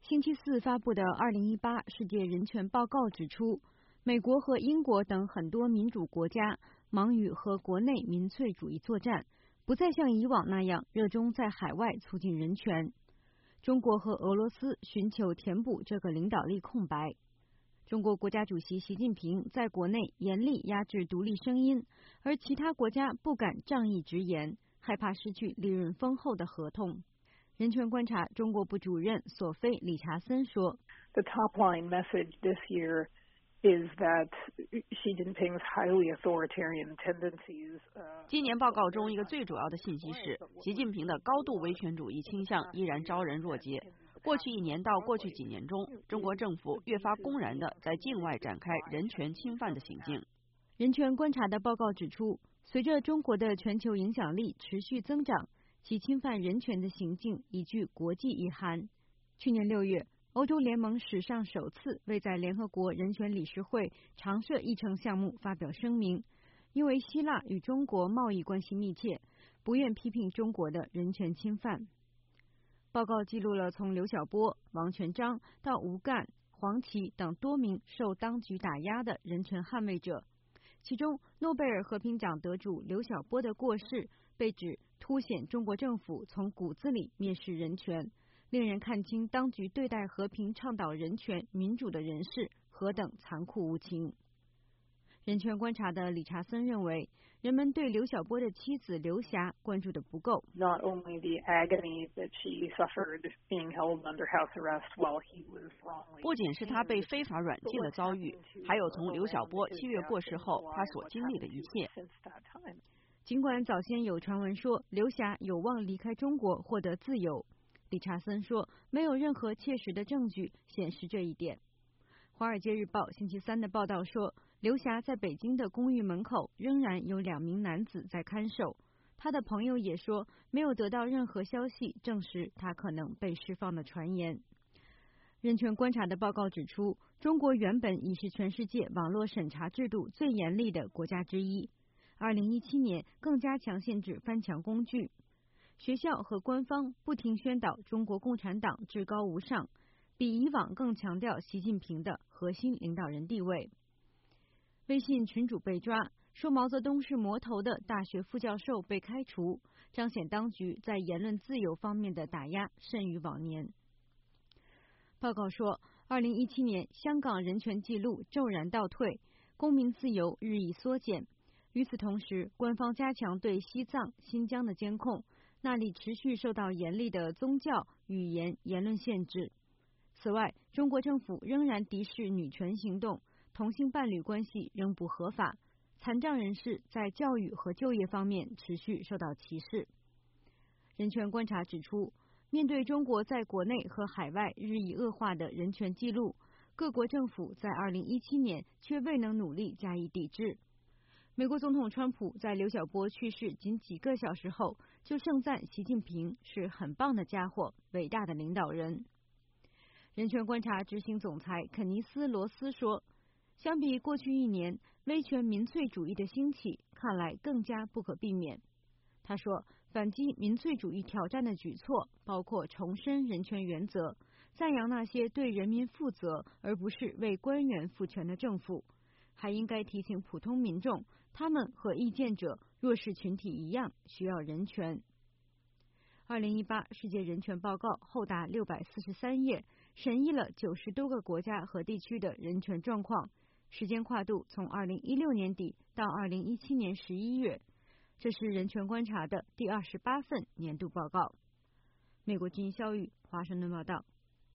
星期四发布的2018世界人权报告指出，美国和英国等很多民主国家忙于和国内民粹主义作战，不再像以往那样热衷在海外促进人权。中国和俄罗斯寻求填补这个领导力空白。中国国家主席习近平在国内严厉压制独立声音，而其他国家不敢仗义直言，害怕失去利润丰厚的合同。人权观察中国部主任索菲·理查森说 ：“The top line message this year is that Xi Jinping's highly authoritarian tendencies。” 今年报告中一个最主要的信息是，习近平的高度威权主义倾向依然招人若揭。过去1年到过去几年中，中国政府越发公然地在境外展开人权侵犯的行径。 人权观察的报告指出，随着中国的全球影响力持续增长，其侵犯人权的行径已具国际意涵。去年6月，欧洲联盟史上首次为在联合国人权理事会常设议程项目发表声明，因为希腊与中国贸易关系密切，不愿批评中国的人权侵犯。报告记录了从刘晓波、王全璋到吴干、黄琦等多名受当局打压的人权捍卫者，其中诺贝尔和平奖得主刘晓波的过世被指凸显中国政府从骨子里蔑视人权，令人看清当局对待和平倡导人权民主的人士何等残酷无情。人权观察的理查森认为，人们对刘晓波的妻子刘霞关注的不够。 Not only the agony that she suffered being held under house arrest while he was wrongly， 不仅是他被非法软禁的遭遇，还有从刘晓波7月过世后他所经历的一切。 尽管早先有传闻说刘霞有望离开中国获得自由，理查森说没有任何切实的证据显示这一点。华尔街日报星期3的报道说，刘霞在北京的公寓门口仍然有2名男子在看守，他的朋友也说没有得到任何消息证实他可能被释放的传言。人权观察的报告指出，中国原本已是全世界网络审查制度最严厉的国家之一，2017年更加强限制翻墙工具。学校和官方不停宣导中国共产党至高无上，比以往更强调习近平的核心领导人地位。微信群主被抓，说毛泽东是魔头的大学副教授被开除，彰显当局在言论自由方面的打压甚于往年。报告说，2017年香港人权记录骤然倒退，公民自由日益缩减。与此同时，官方加强对西藏、新疆的监控，那里持续受到严厉的宗教、语言、言论限制。此外，中国政府仍然敌视女权行动，同性伴侣关系仍不合法，残障人士在教育和就业方面持续受到歧视。人权观察指出，面对中国在国内和海外日益恶化的人权记录，各国政府在2017年却未能努力加以抵制。美国总统川普在刘晓波去世仅几个小时后就盛赞习近平是很棒的家伙，伟大的领导人。人权观察执行总裁肯尼斯·罗斯说，相比过去1年，威权民粹主义的兴起看来更加不可避免。他说，反击民粹主义挑战的举措包括重申人权原则，赞扬那些对人民负责而不是为官员赋权的政府，还应该提醒普通民众，他们和意见者、弱势群体一样需要人权。2018世界人权报告厚达643页，审议了90多个国家和地区的人权状况，时间跨度从2016年底到2017年11月。这是人权观察的第28份年度报告。美国之音肖玉华盛顿报道。